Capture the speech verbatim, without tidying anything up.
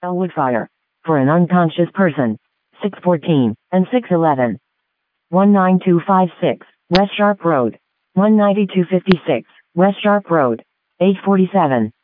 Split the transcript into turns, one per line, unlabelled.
Elwood Fire. For an unconscious person. six fourteen and six eleven. one nine two five six, West Sharp Road. one ninety-two fifty-six, West Sharp Road. eight forty-seven.